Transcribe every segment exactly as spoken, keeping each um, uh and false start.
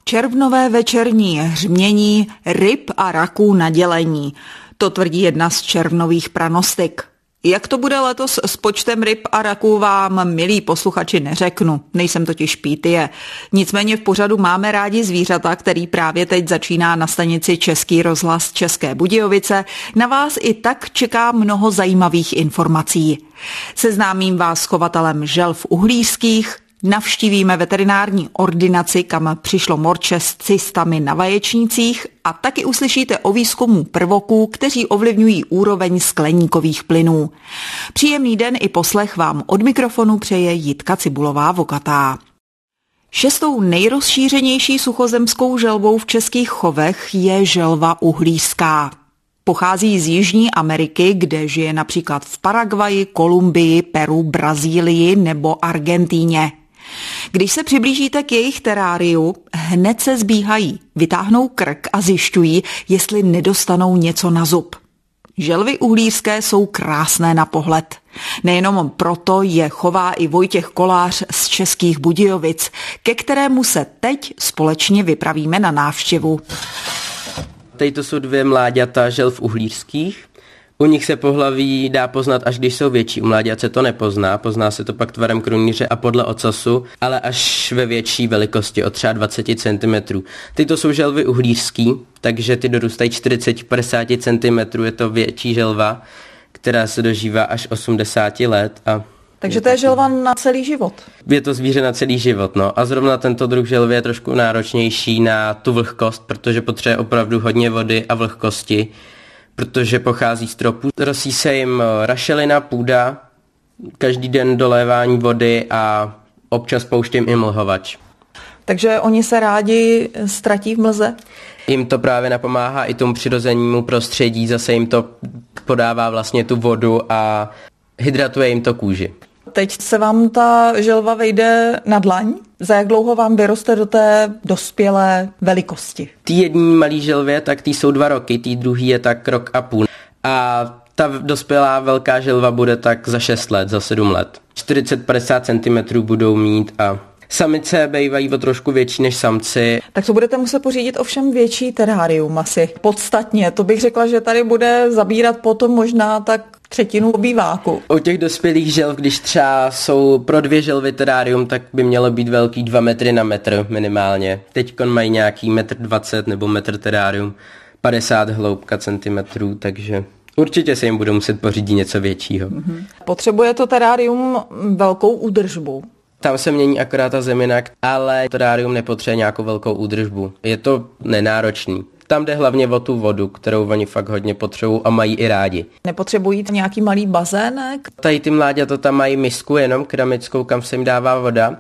Červnové večerní hřmění ryb a raků na dělení. To tvrdí jedna z červnových pranostik. Jak to bude letos s počtem ryb a raků, vám, milí posluchači, neřeknu. Nejsem totiž pítie. Nicméně v pořadu Máme rádi zvířata, který právě teď začíná na stanici Český rozhlas České Budějovice. Na vás i tak čeká mnoho zajímavých informací. Seznámím vás s chovatelem želv uhlířských, navštívíme veterinární ordinaci, kam přišlo morče s cystami na vaječnících, a taky uslyšíte o výzkumu prvoků, kteří ovlivňují úroveň skleníkových plynů. Příjemný den i poslech vám od mikrofonu přeje Jitka Cibulová-Vokatá. Šestou nejrozšířenější suchozemskou želvou v českých chovech je želva uhlířská. Pochází z Jižní Ameriky, kde žije například v Paraguayi, Kolumbii, Peru, Brazílii nebo Argentíně. Když se přiblížíte k jejich teráriu, hned se zbíhají, vytáhnou krk a zjišťují, jestli nedostanou něco na zub. Želvy uhlířské jsou krásné na pohled. Nejenom proto je chová i Vojtěch Kolář z Českých Budějovic, ke kterému se teď společně vypravíme na návštěvu. Tady to jsou dvě mláďata želv uhlířských. U nich se pohlaví dá poznat, až když jsou větší. U mláďat se to nepozná, pozná se to pak tvarem krunýře a podle ocasu, ale až ve větší velikosti, od třeba dvacet centimetrů. Tyto jsou želvy uhlířský, takže ty dorůstají čtyřicet až padesát centimetrů, je to větší želva, která se dožívá až osmdesát let. A takže to je želva na celý život. Je to zvíře na celý život, no. A zrovna tento druh želvy je trošku náročnější na tu vlhkost, protože potřebuje opravdu hodně vody a vlhkosti, protože pochází z tropů. Rosí se jim rašelina, půda, každý den dolévání vody a občas pouštím i mlhovač. Takže oni se rádi ztratí v mlze? Jim to právě napomáhá i tomu přirozenému prostředí, zase jim to podává vlastně tu vodu a hydratuje jim to kůži. Teď se vám ta želva vejde na dlaň? Za jak dlouho vám vyroste do té dospělé velikosti? Ty jední malý želvě, tak ty jsou dva roky, ty druhý je tak rok a půl. A ta dospělá velká želva bude tak za šest let, za sedm let. čtyřicet až padesát centimetrů budou mít a samice bývají o trošku větší než samci. Tak to budete muset pořídit ovšem větší terárium asi. Podstatně, to bych řekla, že tady bude zabírat potom možná tak třetinu obýváku. U těch dospělých želv, když třeba jsou pro dvě želvy terárium, tak by mělo být velký dva metry na metr minimálně. Teďkon mají nějaký metr dvacet nebo metr terárium, padesát hloubka centimetrů, takže určitě se jim budou muset pořídit něco většího. Mm-hmm. Potřebuje to terárium velkou údržbu? Tam se mění akorát ta zemina, ale terárium nepotřebuje nějakou velkou údržbu. Je to nenáročný. Tam jde hlavně o tu vodu, kterou oni fakt hodně potřebují a mají i rádi. Nepotřebují nějaký malý bazének? Tady ty mláďata tam mají misku jenom keramickou, kam se jim dává voda.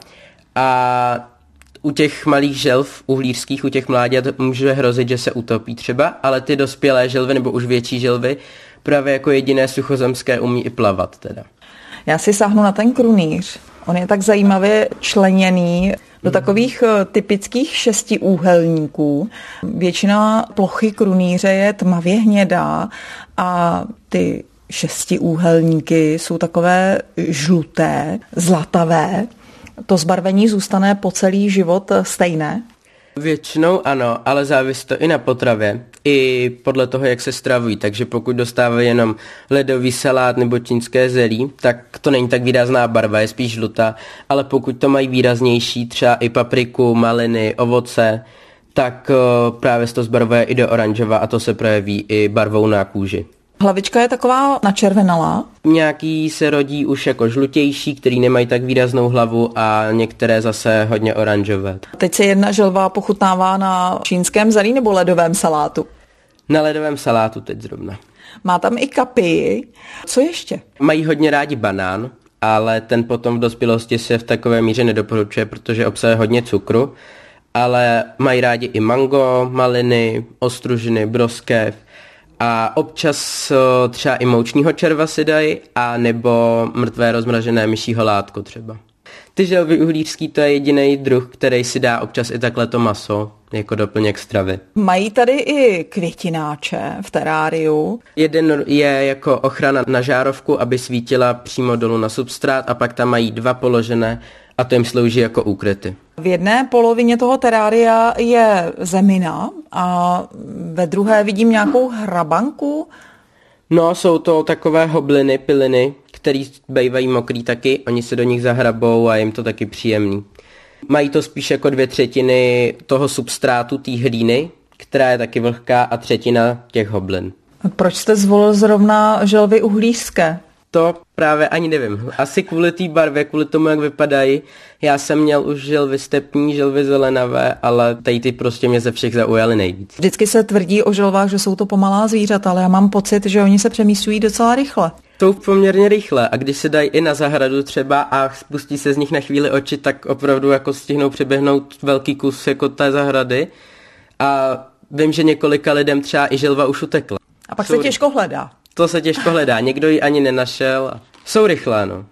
A u těch malých želv uhlířských, u těch mláďat může hrozit, že se utopí třeba, ale ty dospělé želvy nebo už větší želvy právě jako jediné suchozemské umí i plavat teda. Já si sáhnu na ten krunýř. On je tak zajímavě členěný do takových typických šestiúhelníků. Většina plochy krunýře je tmavě hnědá a ty šestiúhelníky jsou takové žluté, zlatavé. To zbarvení zůstane po celý život stejné? Většinou ano, ale závisí to i na potravě, i podle toho, jak se stravují. Takže pokud dostávají jenom ledový salát nebo čínské zelí, tak to není tak výrazná barva, je spíš žlutá, ale pokud to mají výraznější, třeba i papriku, maliny, ovoce, tak uh, právě se to zbarvuje i do oranžova a to se projeví i barvou na kůži. Hlavička je taková načervenalá? Nějaký se rodí už jako žlutější, který nemají tak výraznou hlavu a některé zase hodně oranžové. Teď se jedna želva pochutnává na čínském zelí nebo ledovém salátu? Na ledovém salátu teď zrovna. Má tam i kapii. Co ještě? Mají hodně rádi banán, ale ten potom v dospělosti se v takové míře nedoporučuje, protože obsahuje hodně cukru, ale mají rádi i mango, maliny, ostružiny, broskev. A občas třeba i moučního červa si dají, a nebo mrtvé rozmražené myšího látko třeba. Ty želvy uhlířský, to je jediný druh, který si dá občas i takhle to maso, jako doplněk stravy. Mají tady i květináče v teráriu. Jeden je jako ochrana na žárovku, aby svítila přímo dolů na substrát, a pak tam mají dva položené, a to jim slouží jako úkryty. V jedné polovině toho terária je zemina a ve druhé vidím nějakou hrabanku. No, jsou to takové hobliny, piliny, které bývají mokrý taky, oni se do nich zahrabou a jim to taky příjemný. Mají to spíš jako dvě třetiny toho substrátu, té hlíny, která je taky vlhká, a třetina těch hoblin. Proč jste zvolil zrovna želvy uhlířské? To právě ani nevím. Asi kvůli té barvě, kvůli tomu, jak vypadají. Já jsem měl už želvy stepní, želvy zelenavé, ale tady ty prostě mě ze všech zaujaly nejvíc. Vždycky se tvrdí o želvách, že jsou to pomalá zvířata, ale já mám pocit, že oni se přemístují docela rychle. Jsou poměrně rychle a když se dají i na zahradu třeba a spustí se z nich na chvíli oči, tak opravdu jako stihnou přeběhnout velký kus jako té zahrady. A vím, že několika lidem třeba i želva už utekla. A pak jsou... se těžko hledá. To se těžko hledá, někdo ji ani nenašel. Jsou rychlé, no.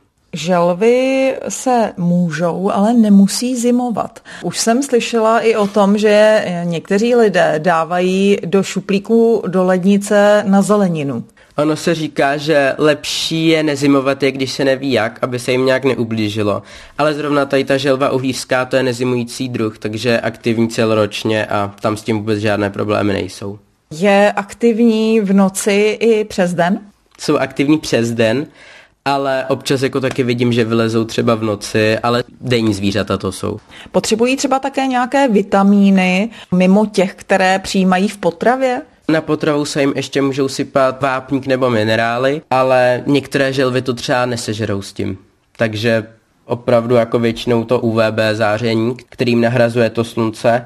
Želvy se můžou, ale nemusí zimovat. Už jsem slyšela i o tom, že někteří lidé dávají do šuplíku do lednice na zeleninu. Ono se říká, že lepší je nezimovat je, když se neví jak, aby se jim nějak neublížilo. Ale zrovna tady ta želva uhlířská, to je nezimující druh, takže je aktivní celoročně a tam s tím vůbec žádné problémy nejsou. Je aktivní v noci i přes den? Jsou aktivní přes den, ale občas jako taky vidím, že vylezou třeba v noci, ale denní zvířata to jsou. Potřebují třeba také nějaké vitamíny mimo těch, které přijímají v potravě? Na potravu se jim ještě můžou sypat vápník nebo minerály, ale některé želvy to třeba nesežerou s tím. Takže opravdu jako většinou to U V B záření, kterým nahrazuje to slunce,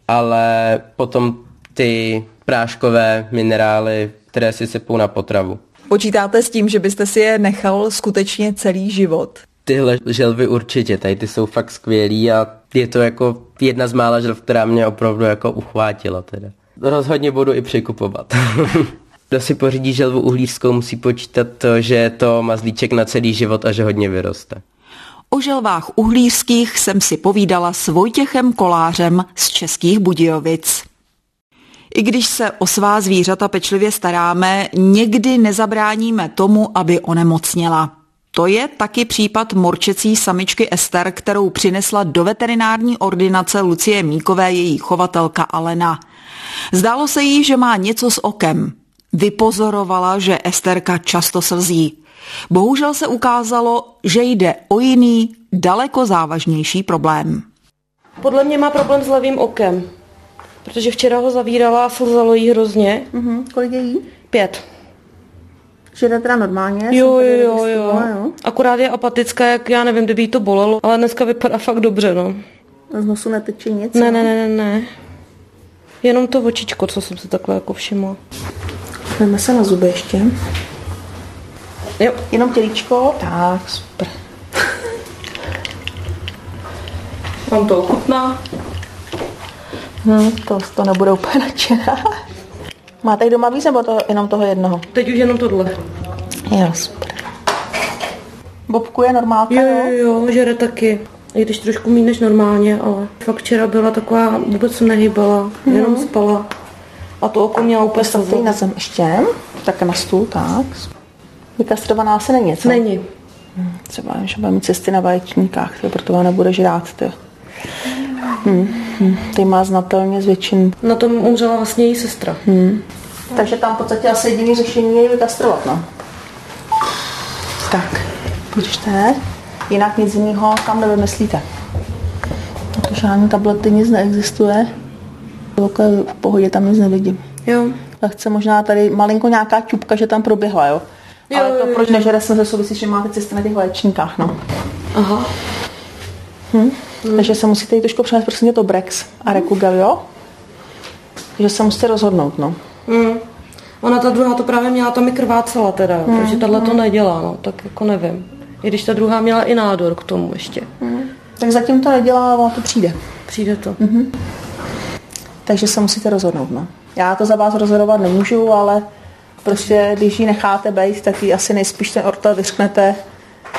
ale potom ty práškové minerály, které si sypou na potravu. Počítáte s tím, že byste si je nechal skutečně celý život? Tyhle želvy určitě, tady ty jsou fakt skvělý a je to jako jedna z mála želv, která mě opravdu jako uchvátila teda. Rozhodně budu i přikupovat. Kdo si pořídí želvu uhlířskou, musí počítat to, že je to mazlíček na celý život a že hodně vyroste. O želvách uhlířských jsem si povídala s Vojtěchem Kolářem z Českých Budějovic. I když se o svá zvířata pečlivě staráme, někdy nezabráníme tomu, aby onemocněla. To je taky případ morčecí samičky Ester, kterou přinesla do veterinární ordinace Lucie Míkové její chovatelka Alena. Zdálo se jí, že má něco s okem. Vypozorovala, že Esterka často slzí. Bohužel se ukázalo, že jde o jiný, daleko závažnější problém. Podle mě má problém s levým okem, protože včera ho zavírala a slzalo jí hrozně. Mm-hmm. Kolik je jí? Pět. Že jde teda normálně? Jo, jo, jo, jo. Akorát je apatická, jak já nevím, kdyby jí to bolelo, ale dneska vypadá fakt dobře, no. Z nosu neteče nic? Ne, ne, ne, ne, ne. Jenom to očičko, co jsem si takhle jako všimla. Jdeme se na zuby ještě. Jo. Jenom tělíčko? Tak, super. Mám to ochutná. Hm, to, to nebude úplně nadšená. Máte jich doma víc, nebo to, jenom toho jednoho? Teď už jenom tohle. Jo, super. Bobku je normálka, jo? Jo, jo, žere taky. I když trošku méně než normálně, ale fakt včera byla taková, vůbec se nehýbala, mm. jenom spala. A to oko měla úplně stavit. Na zem ještě, tak na stůl, tak. Vykastrovaná se není, co? Není. Hm, třeba, že bude mít cysty na vaječníkách, proto vám nebude žrát, ty. Hmm, hmm. Ty má znatelně zvětšen. Na tom umřela vlastně její sestra. Hmm. Takže tam v podstatě asi jediný řešení je vykastrovat, no. Tak, počte. Jinak nic jiného tam nevymyslíte. To žádný tablety, nic neexistuje. V pohodě tam nic nevidím. Jo. Tak chce možná tady malinko nějaká čupka, že tam proběhla, jo? jo Ale to jo, proč jo. nežere jsem ze souvisí, že máte cesty na těch vaječníkách, no. Aha. Hm? Hmm. Takže se musíte jít trošku přenést, prosím, to Brex a Recugel, jo? Takže se musíte rozhodnout, no. Hmm. Ona ta druhá to právě měla, to mi krvácela teda, hmm. takže tahle to nedělá, no, tak jako nevím. I když ta druhá měla i nádor k tomu ještě. Hmm. Tak zatím to nedělá, ale to přijde. Přijde to. Mhm. Takže se musíte rozhodnout, no. Já to za vás rozhodovat nemůžu, ale prostě, když ji necháte bejt, tak ji asi nejspíš ten ortel vyřknete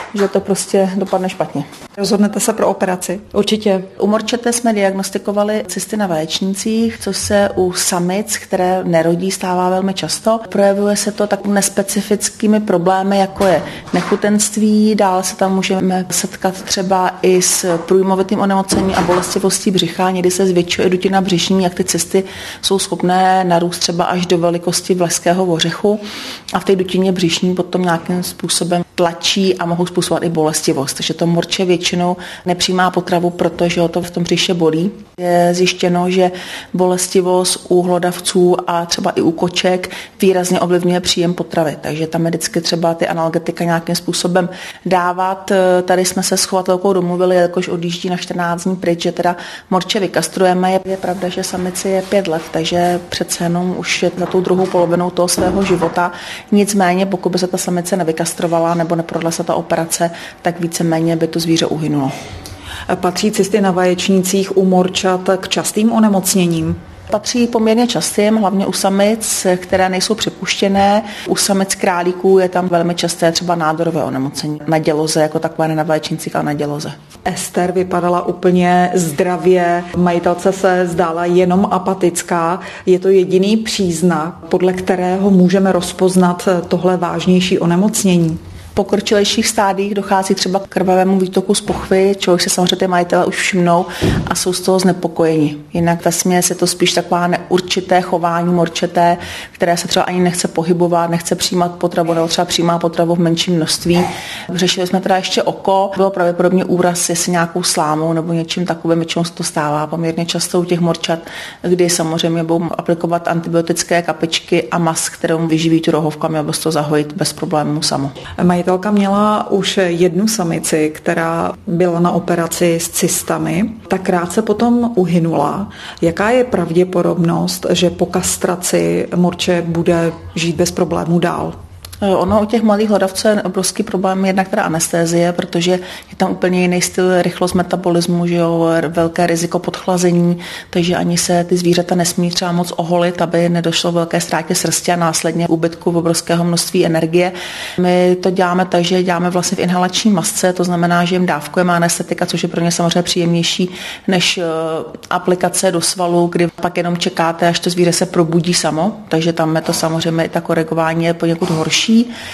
že to prostě dopadne špatně. Rozhodnete se pro operaci? Určitě. U morčete jsme diagnostikovali cysty na vaječnících, což se u samic, které nerodí, stává velmi často. Projevuje se to tak nespecifickými problémy, jako je nechutenství, dále se tam můžeme setkat třeba i s průjmovitým onemocněním a bolestivostí břicha, někdy se zvětšuje dutina břišní, jak ty cysty jsou schopné narůst třeba až do velikosti vleského ořechu a v té dutině břišní potom nějakým způsobem tlačí a mohou způsobovat i bolestivost. Takže to morče většinou nepřijímá potravu, protože ho to v tom břiše bolí. Je zjištěno, že bolestivost u hlodavců a třeba i u koček výrazně ovlivňuje příjem potravy. Takže tam vždycky třeba ty analgetika nějakým způsobem dávat. Tady jsme se s chovatelkou domluvili, jakož odjíždí na čtrnáct dní pryč, že teda morče vykastrujeme. Je, je pravda, že samici je pět let, takže přece jenom už je za tou druhou polovinou toho svého života. Nicméně, pokud by se ta samice nevykastrovala nebo neprodla se ta operace, tak víceméně by to zvíře uhynulo. Patří cysty na vaječnících u morčat k častým onemocněním? Patří poměrně častým, hlavně u samic, které nejsou připuštěné. U samic králíků je tam velmi časté třeba nádorové onemocnění. Na děloze, jako takové ne na vaječnících, ale na děloze. Ester vypadala úplně zdravě, majitelce se zdála jenom apatická. Je to jediný příznak, podle kterého můžeme rozpoznat tohle vážnější onemocnění? V pokročilejších stádiích dochází třeba k krvavému výtoku z pochvy, čehož se samozřejmě ty majitele už všimnou a jsou z toho znepokojeni. Jinak vesměs je to spíš taková neurčité chování morčeté, které se třeba ani nechce pohybovat, nechce přijímat potravu nebo třeba přijímá potravu v menším množství. Řešili jsme teda ještě oko, bylo pravděpodobně úraz, jestli nějakou slámou nebo něčím takovým, čemu se to stává poměrně často u těch morčat, kdy samozřejmě budou aplikovat antibiotické kapičky a mas, kterou vyživí tu rohovku a měl by to zahojit bez problémů samo. Majitelka měla už jednu samici, která byla na operaci s cystami, tak krátce potom uhynula. Jaká je pravděpodobnost, že po kastraci morče bude žít bez problémů dál? Ono u těch malých hlodavců je obrovský problém jednak teda anestézie, protože je tam úplně jiný styl, rychlost metabolismu, že jo, velké riziko podchlazení, takže ani se ty zvířata nesmí třeba moc oholit, aby nedošlo velké ztrátě srsti a následně úbytku obrovského množství energie. My to děláme tak, že děláme vlastně v inhalační masce, to znamená, že jim dávkujeme anestetika, což je pro ně samozřejmě příjemnější než aplikace do svalu, kdy pak jenom čekáte, až to zvíře se probudí samo, takže tam je to samozřejmě i ta koregování je poněkud horší.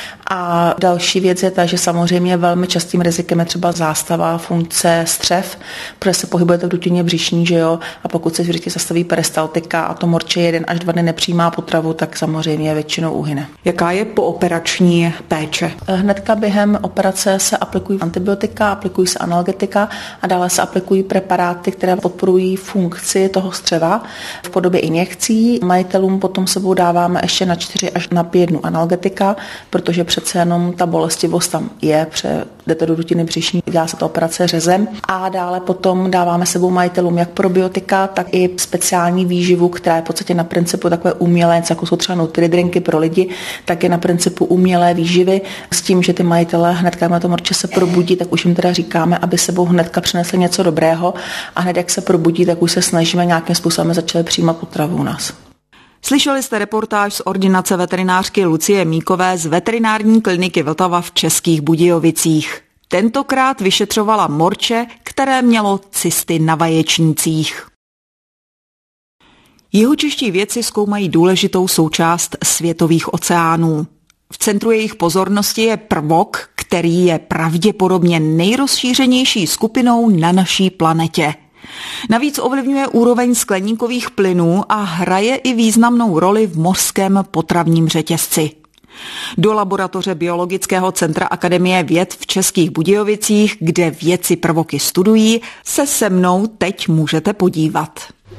A další věc je ta, že samozřejmě velmi častým rizikem je třeba zástava funkce střev, protože se pohybujete v dutině břišní, že jo, a pokud se zvířeti zastaví peristaltika a to morče jeden až dva dny nepřijímá potravu, tak samozřejmě většinou uhyne. Jaká je pooperační péče? Hnedka během operace se aplikují antibiotika, aplikují se analgetika a dále se aplikují preparáty, které podporují funkci toho střeva v podobě injekcí. Majitelům potom sebou dáváme ještě na čtyři až na pět dnů analgetika, protože přece jenom ta bolestivost tam je, jdete do dutiny břišní, dělá se ta operace řezem a dále potom dáváme sebou majitelům jak probiotika, tak i speciální výživu, která je v podstatě na principu takové umělé, jako jsou třeba nutridrinky pro lidi, tak je na principu umělé výživy s tím, že ty majitelé hnedka na to morče se probudí, tak už jim teda říkáme, aby sebou hnedka přinesli něco dobrého a hned jak se probudí, tak už se snažíme nějakým způsobem začali přijímat potravu u nás. Slyšeli jste reportáž z ordinace veterinářky Lucie Míkové z veterinární kliniky Vltava v Českých Budějovicích. Tentokrát vyšetřovala morče, které mělo cysty na vaječnících. Jihočeští vědci zkoumají důležitou součást světových oceánů. V centru jejich pozornosti je prvok, který je pravděpodobně nejrozšířenější skupinou na naší planetě. Navíc ovlivňuje úroveň skleníkových plynů a hraje i významnou roli v mořském potravním řetězci. Do laboratoře Biologického centra Akademie věd v Českých Budějovicích, kde vědci prvoky studují, se se mnou teď můžete podívat.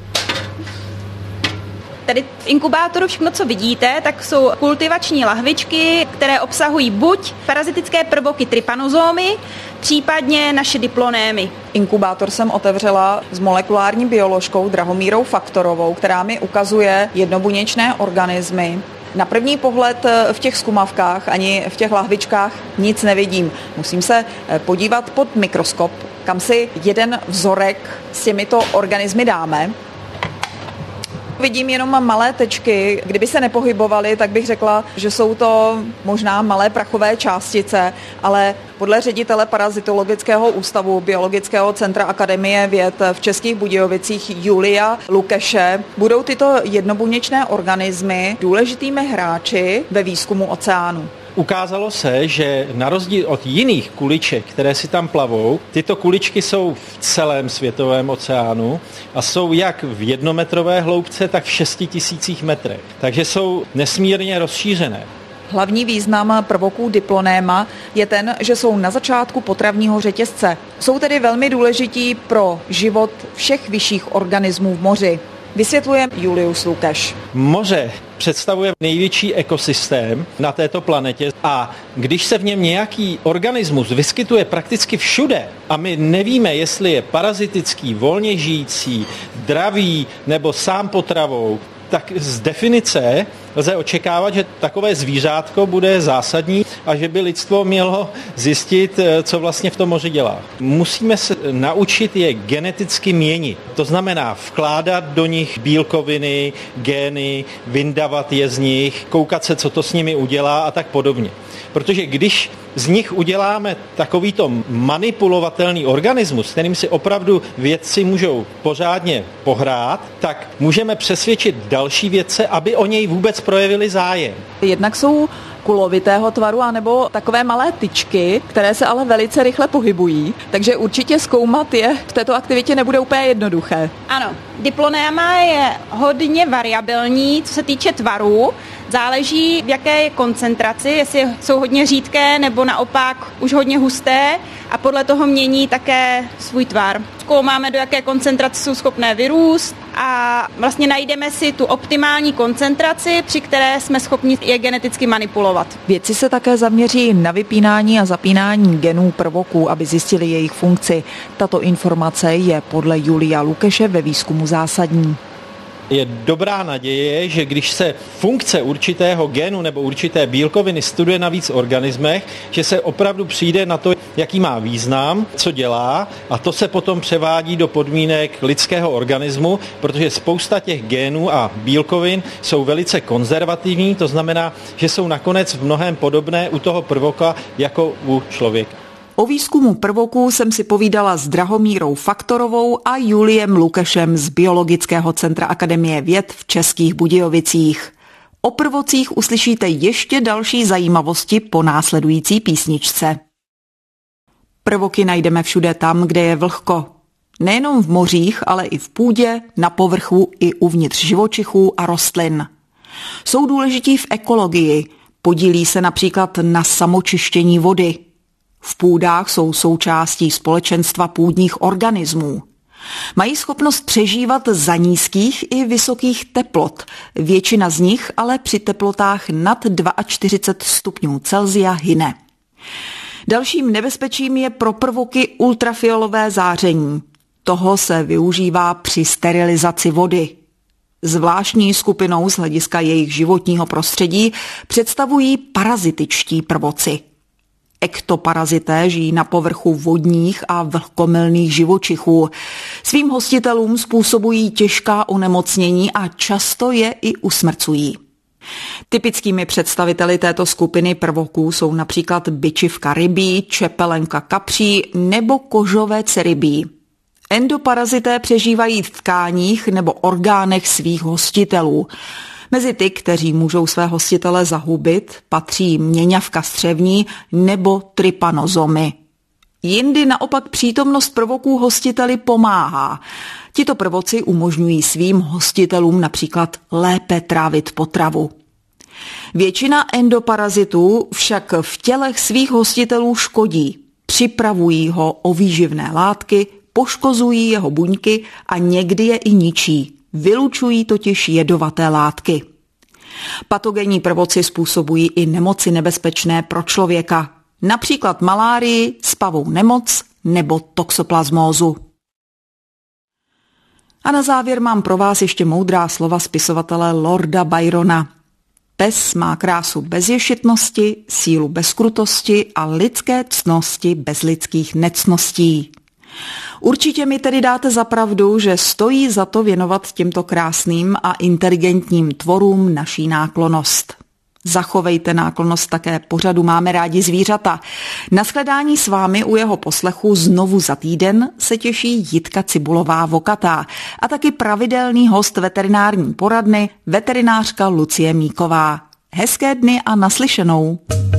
Tady v inkubátoru všechno, co vidíte, tak jsou kultivační lahvičky, které obsahují buď parazitické prvoky trypanozómy, případně naše diplonémy. Inkubátor jsem otevřela s molekulární bioložkou Drahomírou Faktorovou, která mi ukazuje jednobuněčné organismy. Na první pohled v těch zkumavkách ani v těch lahvičkách nic nevidím. Musím se podívat pod mikroskop, kam si jeden vzorek s těmito organismy dáme. Vidím jenom malé tečky. Kdyby se nepohybovaly, tak bych řekla, že jsou to možná malé prachové částice, ale podle ředitele Parazitologického ústavu Biologického centra Akademie věd v Českých Budějovicích Julia Lukeše budou tyto jednobuněčné organismy důležitými hráči ve výzkumu oceánu. Ukázalo se, že na rozdíl od jiných kuliček, které si tam plavou, tyto kuličky jsou v celém světovém oceánu a jsou jak v jednometrové hloubce, tak v šesti tisících metrech. Takže jsou nesmírně rozšířené. Hlavní význam prvoků diplonéma je ten, že jsou na začátku potravního řetězce. Jsou tedy velmi důležití pro život všech vyšších organismů v moři. Vysvětluje Julius Lukeš. Moře představuje největší ekosystém na této planetě a když se v něm nějaký organismus vyskytuje prakticky všude a my nevíme, jestli je parazitický, volně žijící, dravý nebo sám potravou, tak z definice lze očekávat, že takové zvířátko bude zásadní a že by lidstvo mělo zjistit, co vlastně v tom moři dělá. Musíme se naučit je geneticky měnit. To znamená vkládat do nich bílkoviny, gény, vyndavat je z nich, koukat se, co to s nimi udělá a tak podobně. Protože když z nich uděláme takovýto manipulovatelný organismus, kterým si opravdu vědci můžou pořádně pohrát, tak můžeme přesvědčit další vědce, aby o něj vůbec projevili zájem. Jednak jsou kulovitého tvaru anebo takové malé tyčky, které se ale velice rychle pohybují, takže určitě zkoumat je v této aktivitě nebude úplně jednoduché. Ano, diplonéma je hodně variabilní, co se týče tvaru. Záleží, v jaké je koncentraci, jestli jsou hodně řídké nebo naopak už hodně husté a podle toho mění také svůj tvar. Zkoumáme, do jaké koncentrace jsou schopné vyrůst a vlastně najdeme si tu optimální koncentraci, při které jsme schopni je geneticky manipulovat. Vědci se také zaměří na vypínání a zapínání genů prvoků, aby zjistili jejich funkci. Tato informace je podle Julia Lukeše ve výzkumu zásadní. Je dobrá naděje, že když se funkce určitého genu nebo určité bílkoviny studuje na víc organismech, že se opravdu přijde na to, jaký má význam, co dělá a to se potom převádí do podmínek lidského organismu, protože spousta těch genů a bílkovin jsou velice konzervativní, to znamená, že jsou nakonec v mnohém podobné u toho prvoka jako u člověka. O výzkumu prvoků jsem si povídala s Drahomírou Faktorovou a Juliem Lukešem z Biologického centra Akademie věd v Českých Budějovicích. O prvocích uslyšíte ještě další zajímavosti po následující písničce. Prvoky najdeme všude tam, kde je vlhko. Nejenom v mořích, ale i v půdě, na povrchu i uvnitř živočichů a rostlin. Jsou důležití v ekologii, podílí se například na samočištění vody. V půdách jsou součástí společenstva půdních organismů. Mají schopnost přežívat za nízkých i vysokých teplot, většina z nich ale při teplotách nad čtyřicet dva stupňů Celsia hyne. Dalším nebezpečím je pro prvoky ultrafialové záření. Toho se využívá při sterilizaci vody. Zvláštní skupinou z hlediska jejich životního prostředí představují parazitičtí prvoci. Ektoparazité žijí na povrchu vodních a vlhkomilných živočichů. Svým hostitelům způsobují těžká onemocnění a často je i usmrcují. Typickými představiteli této skupiny prvoků jsou například bičivka rybí, čepelenka kapří nebo kožovec rybí. Endoparazité přežívají v tkáních nebo orgánech svých hostitelů. Mezi ty, kteří můžou své hostitele zahubit, patří měňavka střevní nebo trypanozomy. Jindy naopak přítomnost prvoků hostiteli pomáhá. Tito prvoci umožňují svým hostitelům například lépe trávit potravu. Většina endoparazitů však v tělech svých hostitelů škodí. Připravují ho o výživné látky, poškozují jeho buňky a někdy je i ničí. Vylučují totiž jedovaté látky. Patogenní prvoci způsobují i nemoci nebezpečné pro člověka, například malárii, spavou nemoc nebo toxoplasmózu. A na závěr mám pro vás ještě moudrá slova spisovatele Lorda Byrona. Pes má krásu bez ješitnosti, sílu bez krutosti a lidské ctnosti bez lidských nectností. Určitě mi tedy dáte za pravdu, že stojí za to věnovat těmto krásným a inteligentním tvorům naší náklonnost. Zachovejte náklonnost také pořadu Máme rádi zvířata. Na shledání s vámi u jeho poslechu znovu za týden se těší Jitka Cibulová-Vokatá a taky pravidelný host veterinární poradny, veterinářka Lucie Míková. Hezké dny a naslyšenou.